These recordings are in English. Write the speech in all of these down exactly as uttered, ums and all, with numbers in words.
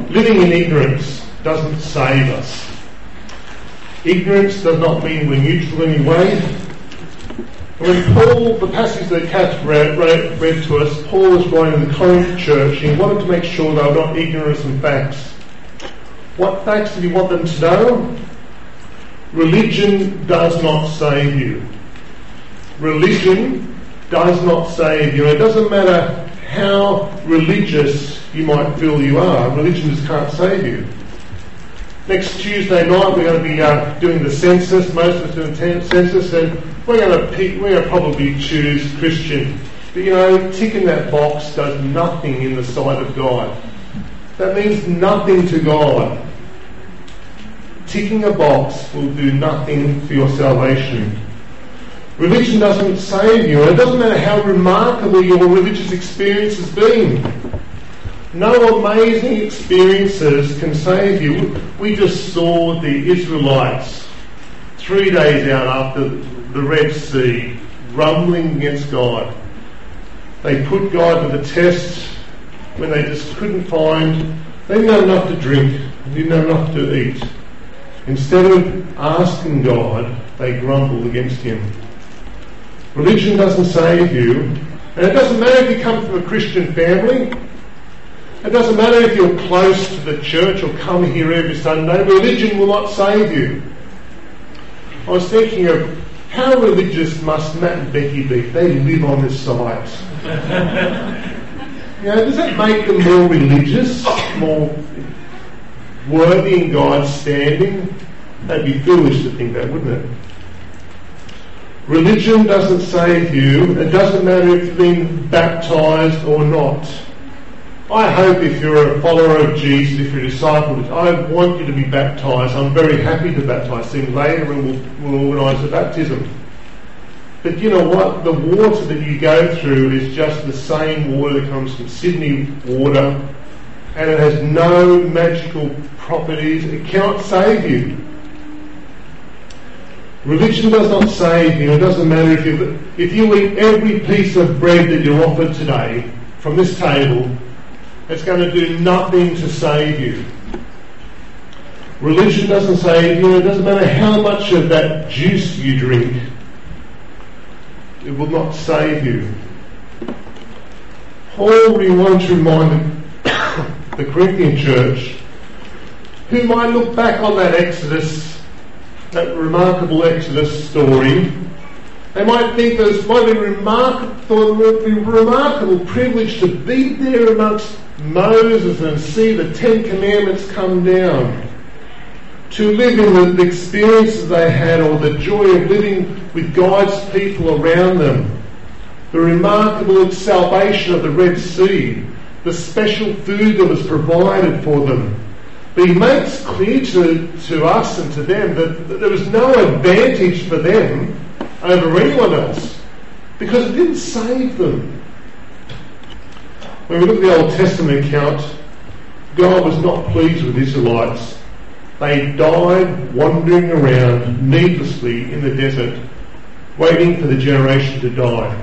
Living in ignorance doesn't save us. Ignorance does not mean we're neutral anyway. When Paul, the passage that Kath read, read, read to us, Paul was writing to the Corinth church and he wanted to make sure they were not ignorant of some facts. What facts did he want them to know? Religion does not save you. Religion does not save you. It doesn't matter how religious you might feel you are. Religion just can't save you. Next Tuesday night we're going to be uh, doing the census. Most of us doing the census, and we're going to pick, we're going to probably choose Christian. But you know, ticking that box does nothing in the sight of God. That means nothing to God. Ticking a box will do nothing for your salvation. Religion doesn't save you, and it doesn't matter how remarkable your religious experience has been. No amazing experiences can save you. We just saw the Israelites three days out after the Red Sea rumbling against God. They put God to the test when they just couldn't find, they didn't have enough to drink, they didn't have enough to eat. Instead of asking God, they grumbled against Him. Religion doesn't save you, and it doesn't matter if you come from a Christian family. It doesn't matter if you're close to the church or come here every Sunday. Religion will not save you. I was thinking of how religious must Matt and Becky be? They live on this site. You know, does that make them more religious, more worthy in God's standing? That'd be foolish to think that, wouldn't it? Religion doesn't save you. It doesn't matter if you've been baptised or not. I hope if you're a follower of Jesus, if you're a disciple, I want you to be baptised. I'm very happy to baptise him later, and we'll, we'll organise the baptism. But you know what? The water that you go through is just the same water that comes from Sydney water, and it has no magical properties. It cannot save you. Religion does not save you. It doesn't matter if you if you eat every piece of bread that you're offered today from this table. It's going to do nothing to save you. Religion doesn't save you. It doesn't matter how much of that juice you drink. It will not save you. Paul really wanted to remind the Corinthian church, who might look back on that Exodus, that remarkable Exodus story. They might think that it might be remarkable, it would be a remarkable privilege to be there amongst Moses and see the Ten Commandments come down, to live in the, the experiences they had, or the joy of living with God's people around them, the remarkable salvation of the Red Sea, the special food that was provided for them. But he makes clear to, to us and to them that, that there was no advantage for them over anyone else, because it didn't save them. When we look at the Old Testament account, God was not pleased with the Israelites. They died wandering around needlessly in the desert, waiting for the generation to die.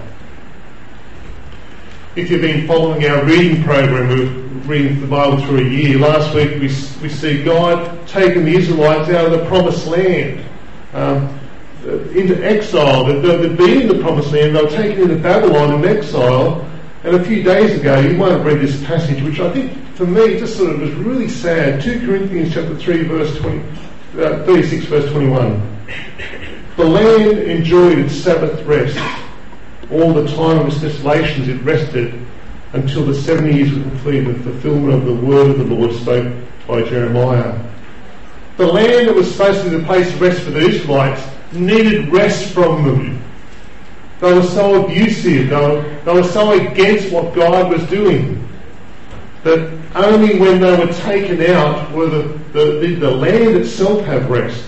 If you've been following our reading program, we've reading the Bible through a year. Last week we, we see God taking the Israelites out of the Promised Land um, into exile. They'd, they'd been in the Promised Land, they were taken into Babylon in exile. And a few days ago, you might have read this passage, which I think, for me, just sort of was really sad. Second Corinthians chapter three, verse twenty, uh, thirty-six, verse twenty-one. The land enjoyed its Sabbath rest. All the time of its desolations it rested until the seventy years were completed, the fulfillment of the word of the Lord spoke by Jeremiah. The land that was supposed to be the place of rest for the Israelites needed rest from them. They were so abusive, they were, they were so against what God was doing, that only when they were taken out were the, the, the, the land itself have rest.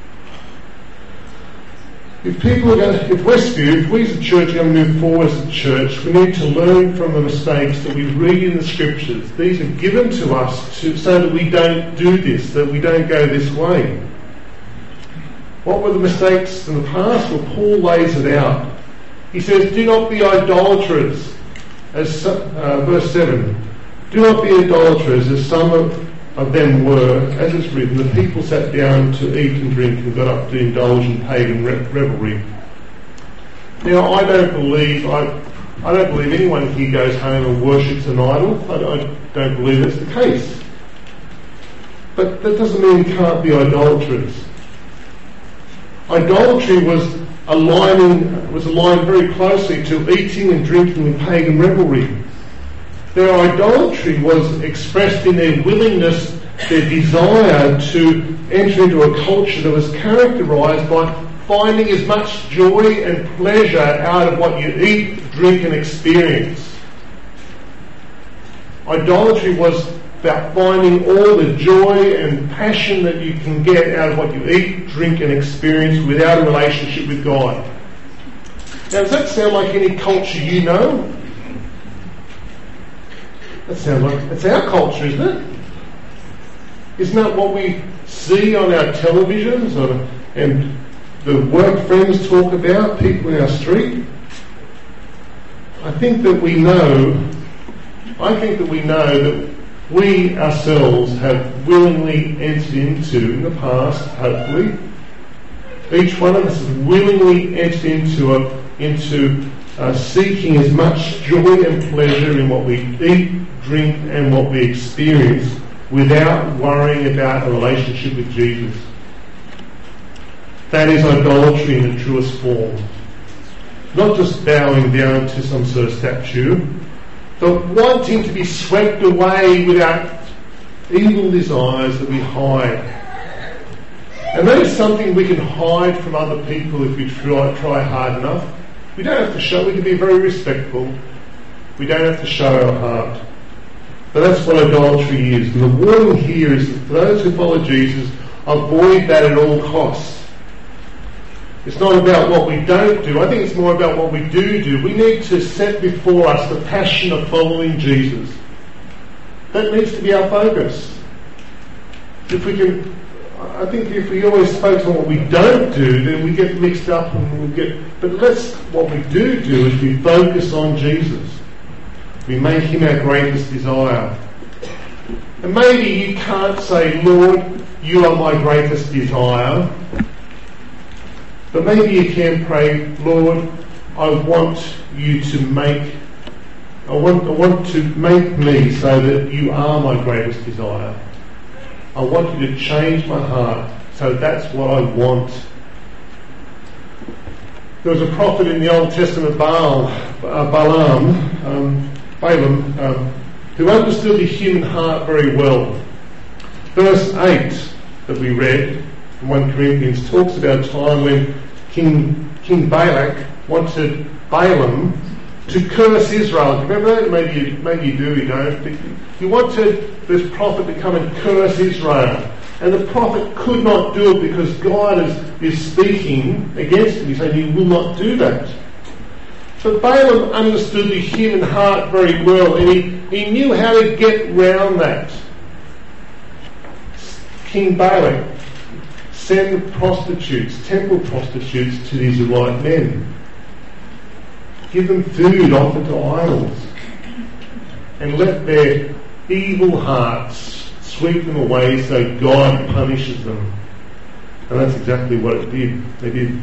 If people are going to, if Westview, if we as a church are going to move forward as a church, we need to learn from the mistakes that we read in the Scriptures. These are given to us to, so that we don't do this, that we don't go this way. What were the mistakes in the past? Well, Paul lays it out. He says, do not be idolaters, as uh, verse seven. Do not be idolaters, as some of, of them were, as it's written, the people sat down to eat and drink and got up to indulge in pagan re- revelry. Now, I don't believe I, I don't believe anyone here goes home and worships an idol. I, I don't believe that's the case. But that doesn't mean you can't be idolaters. Idolatry was aligning was aligned very closely to eating and drinking and pagan revelry. Their idolatry was expressed in their willingness, their desire to enter into a culture that was characterised by finding as much joy and pleasure out of what you eat, drink and experience. Idolatry was about finding all the joy and passion that you can get out of what you eat, drink and experience without a relationship with God. Now, does that sound like any culture you know? That sounds like it's our culture, isn't it? Isn't that what we see on our televisions or, and the work friends talk about, people in our street? I think that we know, I think that we know that we ourselves have willingly entered into, in the past, hopefully, each one of us has willingly entered into a, into uh, seeking as much joy and pleasure in what we eat, drink and what we experience without worrying about a relationship with Jesus. That is idolatry in the truest form. Not just bowing down to some sort of statue, but wanting to be swept away with our evil desires that we hide. And that is something we can hide from other people if we try, try hard enough. We don't have to show, we can be very respectful. We don't have to show our heart. But that's what idolatry is. And the warning here is that for those who follow Jesus, avoid that at all costs. It's not about what we don't do. I think it's more about what we do do. We need to set before us the passion of following Jesus. That needs to be our focus. If we can, I think if we always focus on what we don't do, then we get mixed up and we'll get. But let's what we do do is we focus on Jesus. We make him our greatest desire. And maybe you can't say, Lord, you are my greatest desire. But maybe you can pray, Lord, I want you to make, I want, I want to make me so that you are my greatest desire. I want you to change my heart so that's what I want. There was a prophet in the Old Testament, Baal, uh, Balaam, um, Balaam, um, who understood the human heart very well. Verse eight that we read in First Corinthians talks about a time when King King Balak wanted Balaam to curse Israel. Remember that? Maybe you, maybe you do, you don't. He wanted this prophet to come and curse Israel. And the prophet could not do it because God is, is speaking against him. He said, you will not do that. But Balaam understood the human heart very well, and he, he knew how to get round that. King Balak sent prostitutes, temple prostitutes, to the Israelite men. Give them food offered to idols. And let their evil hearts sweep them away so God punishes them. And that's exactly what it did. They did.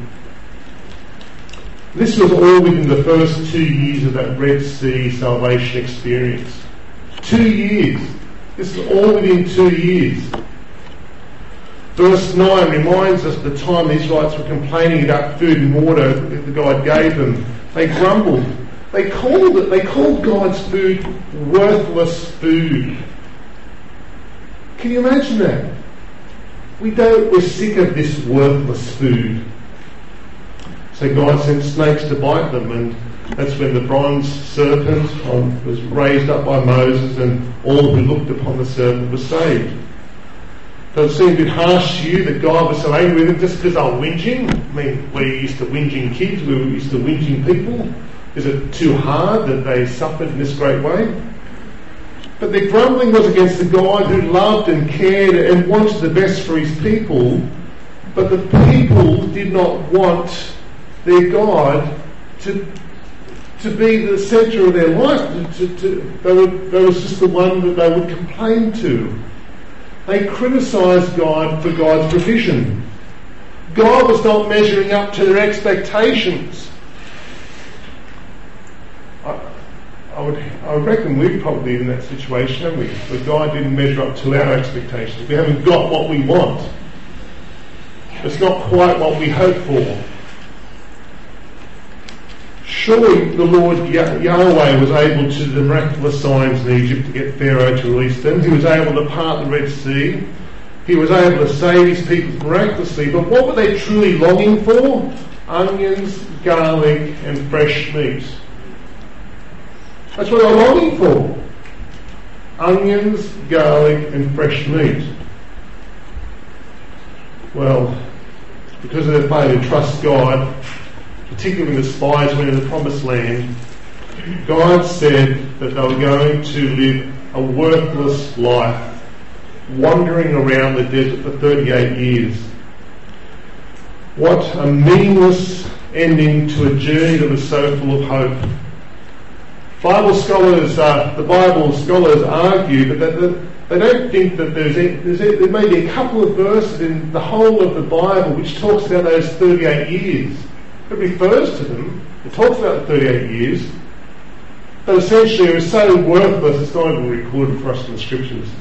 This was all within the first two years of that Red Sea salvation experience. Two years. This is all within two years. Verse nine reminds us the time the Israelites were complaining about food and water that God gave them. They grumbled. They called it, they called God's food worthless food. Can you imagine that? We don't, we're sick of this worthless food. So God sent snakes to bite them, and that's when the bronze serpent was raised up by Moses, and all who looked upon the serpent were saved. Does it seem a bit harsh to you that God was so angry with them just because they were whinging? I mean, we're used to whinging kids, we're used to whinging people. Is it too hard that they suffered in this great way? But their grumbling was against the God who loved and cared and wanted the best for his people, but the people did not want their God to to be the centre of their life. To, to, they, would, they was just the one that they would complain to. They criticised God for God's provision. God was not measuring up to their expectations. I, I would, I would reckon we're probably in that situation, haven't we? Where God didn't measure up to our expectations. We haven't got what we want. It's not quite what we hoped for. Surely the Lord Yahweh was able to do the miraculous signs in Egypt to get Pharaoh to release them. He was able to part the Red Sea. He was able to save his people miraculously. But what were they truly longing for? Onions, garlic and fresh meat. That's what they were longing for. Onions, garlic and fresh meat. Well, because of their failure to trust God, particularly when the spies went into the promised land, God said that they were going to live a worthless life, wandering around the desert for thirty-eight years. What a meaningless ending to a journey that was so full of hope. Bible scholars, uh, the Bible scholars argue that, that they don't think that there's, a, there's a, there may be a couple of verses in the whole of the Bible which talks about those thirty-eight years. It refers to them. It talks about the thirty-eight years. But essentially it was so worthless it's not even recorded for us in the Scriptures.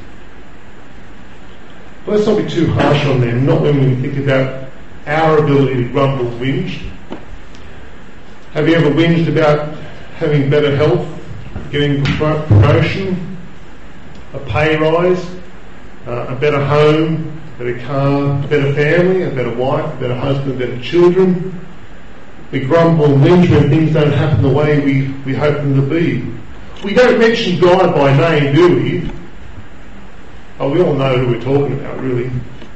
But let's not be too harsh on them, not when we think about our ability to grumble and whinge. Have you ever whinged about having better health, getting promotion, a pay rise, uh, a better home, a better car, a better family, a better wife, a better husband, better children? We grumble and whinge when things don't happen the way we, we hope them to be. We don't mention God by name, do we? Oh, we all know who we're talking about, really.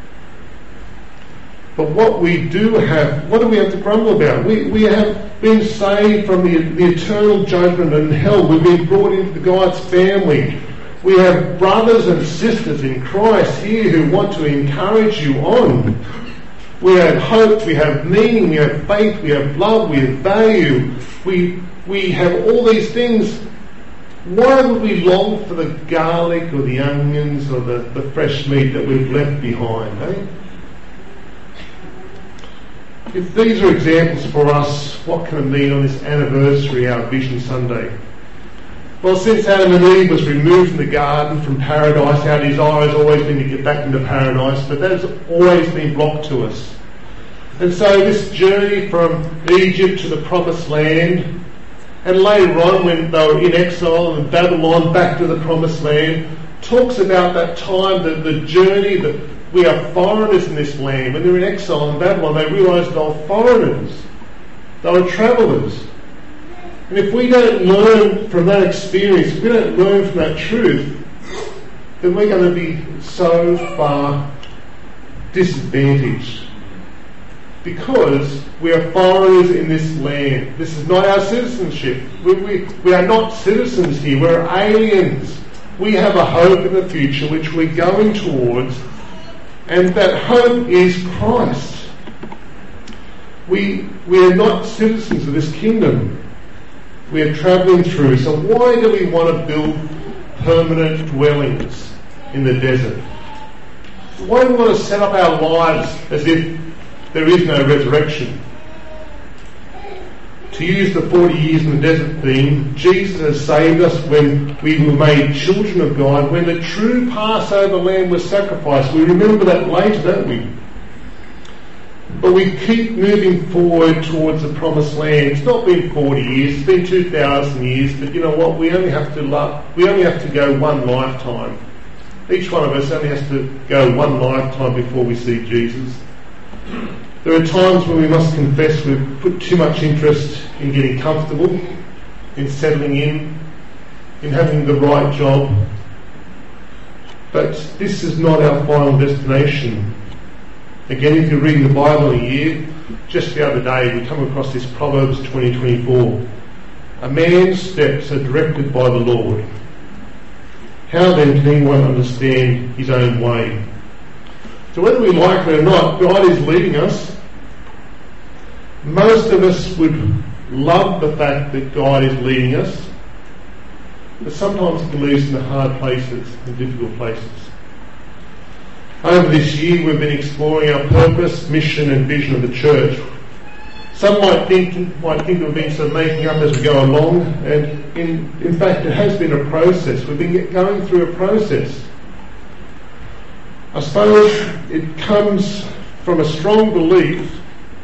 But what we do have, what do we have to grumble about? We, we have been saved from the, the eternal judgment and hell. We've been brought into God's family. We have brothers and sisters in Christ here who want to encourage you on. We have hope, we have meaning, we have faith, we have love, we have value. We, we have all these things. Why would we long for the garlic or the onions or the, the fresh meat that we've left behind, eh? If these are examples for us, what can it mean on this anniversary, our Vision Sunday? Well, since Adam and Eve was removed from the garden, from paradise, our desire has always been to get back into paradise, but that has always been blocked to us. And so this journey from Egypt to the Promised Land, and later on when they were in exile in Babylon back to the Promised Land, talks about that time, the, the journey, that we are foreigners in this land. When they were in exile in Babylon, they realised they were foreigners. They were travellers. And if we don't learn from that experience, if we don't learn from that truth, then we're going to be so far disadvantaged. Because we are foreigners in this land. This is not our citizenship. We, we, we are not citizens here. We're aliens. We have a hope in the future which we're going towards, and that hope is Christ. We, we are not citizens of this kingdom. We are travelling through. So why do we want to build permanent dwellings in the desert? Why do we want to set up our lives as if there is no resurrection? To use the forty years in the desert theme, Jesus has saved us when we were made children of God, when the true Passover lamb was sacrificed. We remember that later, don't we? But we keep moving forward towards the promised land. It's not been forty years, it's been two thousand years, but you know what? We only have to love, we only have to go one lifetime. Each one of us only has to go one lifetime before we see Jesus. There are times when we must confess we've put too much interest in getting comfortable, in settling in, in having the right job. But this is not our final destination. Again, if you're reading the Bible in a year, just the other day we come across this Proverbs twenty twenty-four. A man's steps are directed by the Lord. How then can anyone understand his own way? So whether we like it or not, God is leading us. Most of us would love the fact that God is leading us, but sometimes He can lead us in the hard places and difficult places. over this year we've been exploring our purpose, mission and vision of the church. Some might think might think we've been sort of making up as we go along, and in, in fact it has been a process. We've been going through a process. I suppose it comes from a strong belief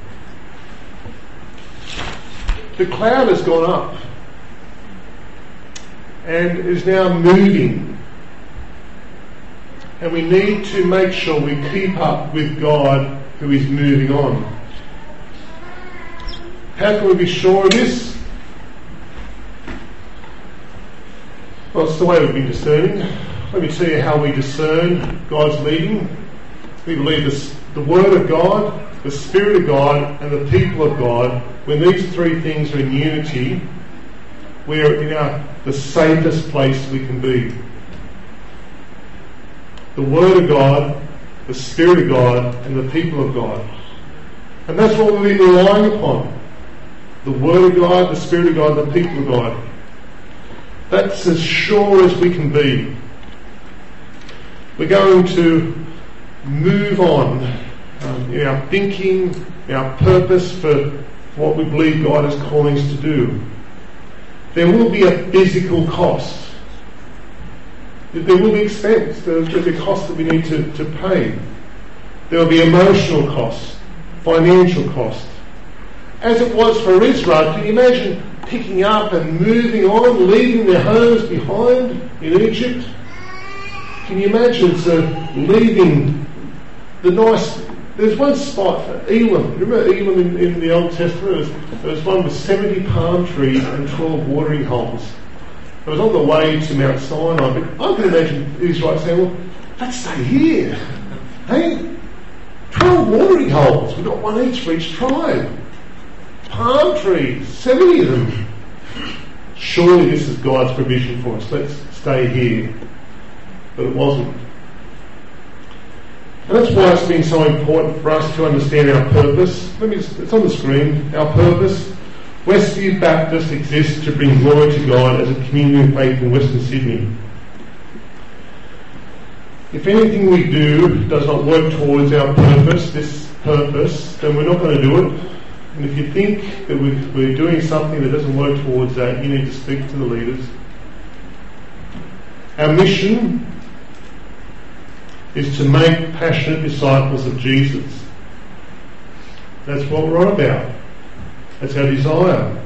the cloud has gone up and is now moving. And we need to make sure we keep up with God who is moving on. How can we be sure of this? Well, it's the way we've been discerning. Let me tell you how we discern God's leading. We believe this, the Word of God, the Spirit of God, and the people of God. When these three things are in unity, we're in our, the safest place we can be. The Word of God, the Spirit of God, and the people of God. And that's what we've been relying upon. The Word of God, the Spirit of God, and the people of God. That's as sure as we can be. We're going to move on um, in our thinking, in our purpose for what we believe God is calling us to do. There will be a physical cost. There will be expense. There'll be a cost that we need to, to pay. There will be emotional costs, financial costs. As it was for Israel, can you imagine picking up and moving on, leaving their homes behind in Egypt? Can you imagine so leaving the nice... There's one spot for Elim. Remember Elim in, in the Old Testament? There was one with seventy palm trees and twelve watering holes. It was on the way to Mount Sinai, but I can imagine Israel saying, well, let's stay here. Hey, twelve watering holes. We've got one each for each tribe. Palm trees, seventy of them. Surely this is God's provision for us. Let's stay here. But it wasn't. And that's why it's been so important for us to understand our purpose. Let me just, it's on the screen. Our purpose. Westview Baptist exists to bring glory to God as a community of faith in Western Sydney. If anything we do does not work towards our purpose, this purpose, then we're not going to do it. And if you think that we're doing something that doesn't work towards that, you need to speak to the leaders. Our mission is to make passionate disciples of Jesus. That's what we're on about. That's our desire.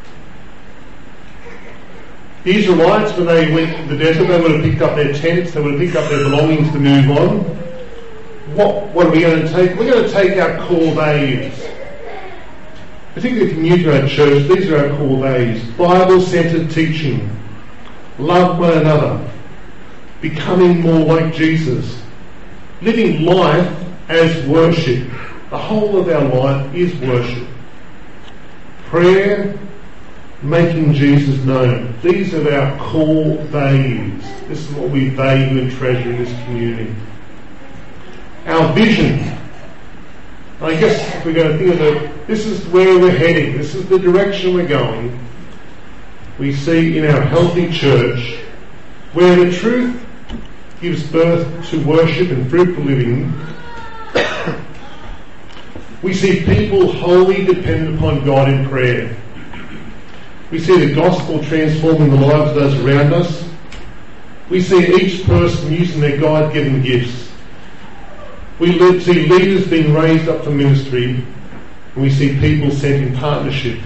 The Israelites, when they went to the desert, they would have picked up their tents, they would have picked up their belongings to move on. What, what are we going to take? We're going to take our core values. Particularly if you're new to our church, these are our core values. Bible-centred teaching. Love one another. Becoming more like Jesus. Living life as worship. The whole of our life is worship. Prayer, making Jesus known. These are our core values. This is what we value and treasure in this community. Our vision. I guess if we're going to think of it, this is where we're heading. This is the direction we're going. We see in our healthy church where the truth gives birth to worship and fruitful living. We see people wholly dependent upon God in prayer. We see the gospel transforming the lives of those around us. We see each person using their God-given gifts. We see leaders being raised up for ministry, and we see people sent in partnership.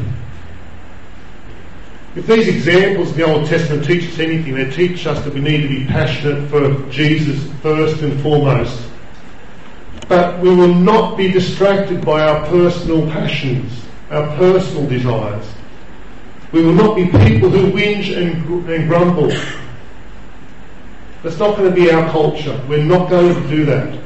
If these examples in the Old Testament teach us anything, they teach us that we need to be passionate for Jesus first and foremost. But we will not be distracted by our personal passions, our personal desires. We will not be people who whinge and, gr- and grumble. That's not going to be our culture. We're not going to do that.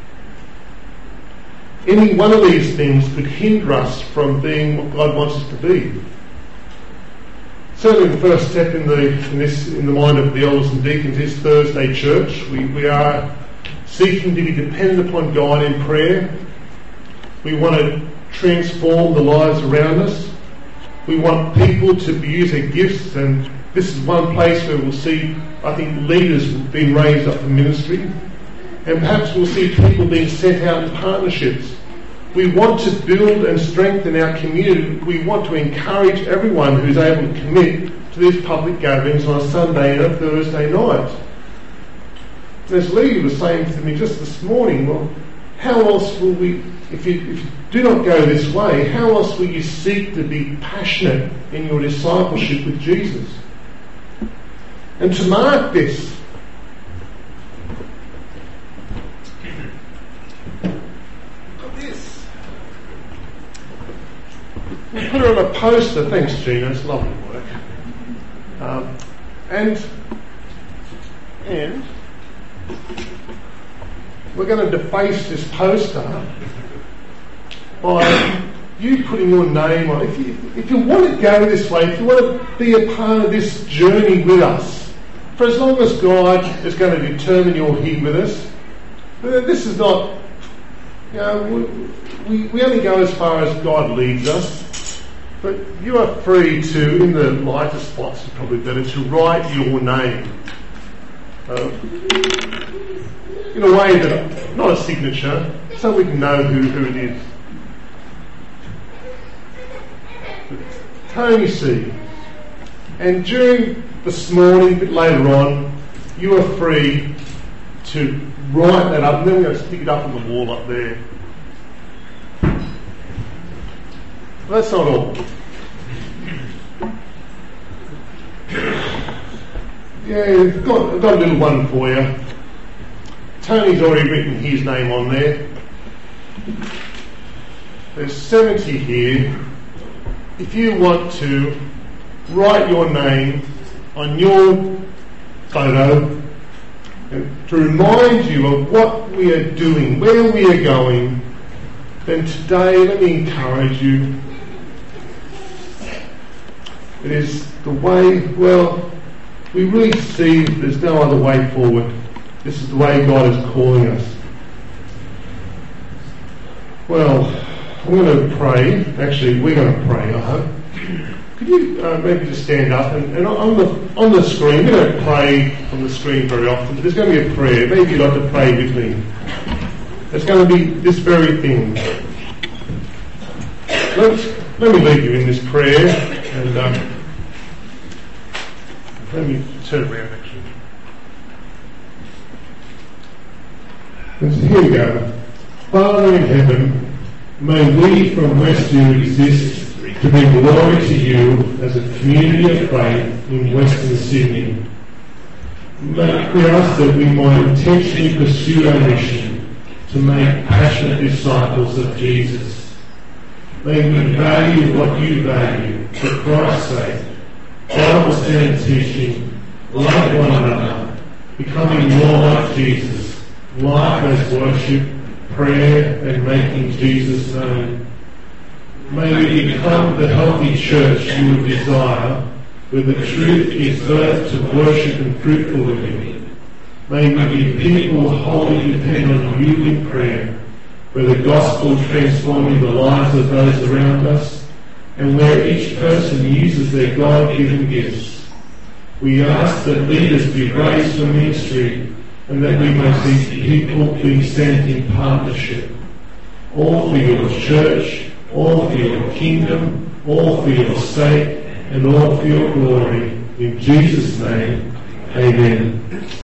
Any one of these things could hinder us from being what God wants us to be. Certainly the first step in the in this in the mind of the elders and deacons is Thursday church. We, we are seeking to be dependent upon God in prayer. We want to transform the lives around us. We want people to use their gifts, and this is one place where we'll see, I think, leaders being raised up for ministry. And perhaps we'll see people being sent out in partnerships. We want to build and strengthen our community. We want to encourage everyone who's able to commit to these public gatherings on a Sunday and a Thursday night. As Lee was saying to me just this morning, well, how else will we, if you, if you do not go this way, how else will you seek to be passionate in your discipleship with Jesus? And to mark this, got this. We put her on a poster. Thanks, Gina. It's lovely work. Um, and and. We're going to deface this poster by you putting your name on. If you, if you want to go this way, if you want to be a part of this journey with us, for as long as God is going to determine you're here with us, this is not, you know, we, we only go as far as God leads us, but you are free to, in the lighter spots, it's probably better, to write your name. Uh, in a way that, not a signature, so we can know who, who it is. Tony C. And during this morning, a bit later on, you are free to write that up, and then we're going to stick it up on the wall up there. But that's not all. Yeah, I've got, I've got a little one for you. Tony's already written his name on there. There's seventy here. If you want to write your name on your photo and to remind you of what we are doing, where we are going, then today let me encourage you. It is the way, well, we really see there's no other way forward. This is the way God is calling us. Well, I'm going to pray. Actually, we're going to pray, I hope. Could you uh, maybe just stand up and, and on the on the screen, we don't pray on the screen very often, but there's going to be a prayer. Maybe you'd like to pray with me. It's going to be this very thing. Let's, let me lead you in this prayer, and um, let me turn around actually. And so here we go. Father in heaven, may we from Westview exist to bring glory to you as a community of faith in Western Sydney. May we ask that we might intentionally pursue our mission to make passionate disciples of Jesus. May we value what you value for Christ's sake, Bible standard teaching, love one another, becoming more like Jesus, life as worship, prayer and making Jesus known. May we become the healthy church you would desire, where the truth gives birth to worship and fruitful living. May we be people wholly depend on you in prayer, where the gospel transforming the lives of those around us, and where each person uses their God-given gifts. We ask that leaders be raised for ministry, and that we may see people being sent in partnership, all for your church, all for your kingdom, all for your sake, and all for your glory. In Jesus' name, amen.